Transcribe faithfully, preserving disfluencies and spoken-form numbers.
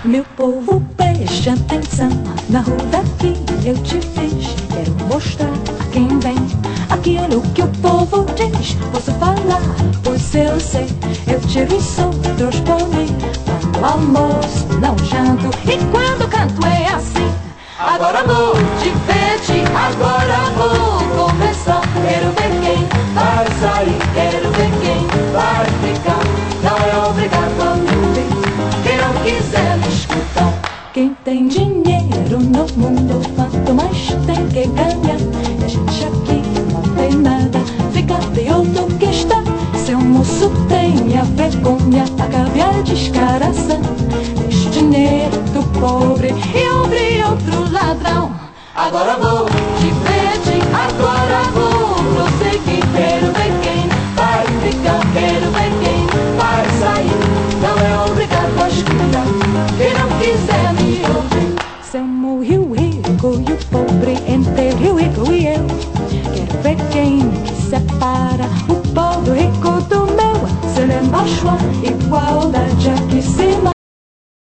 Meu povo, preste atenção. Na rua daqui eu te fiz. Quero mostrar a quem vem aquilo que o povo diz. Posso falar, pois eu sei. Eu tiro os outros por mim. Quando almoço, não janto. E quando canto é assim. Agora vou divertir, agora vou conversar. Quero ver quem vai sair, quero ver quem vai ficar. Não é obrigado a ouvir, quem não quiser me escutar. Quem tem dinheiro no mundo, quanto mais tem que ganhar. E a gente aqui não tem nada, fica pior do que está. Seu moço tem a vergonha, acabe a descaração. Deixe dinheiro do pobre e ouvir outro ladrão. Agora vou divertir, agora vou prosseguir. Quero ver quem vai ficar, quero ver quem vai sair. Não é obrigado a escutar, quem não quiser me ouvir. Somos o rio rico e o pobre, entre o rio rico e eu. Quero ver quem que separa o pobre rico do meu. Se ele embaixo há igualdade aqui em cima,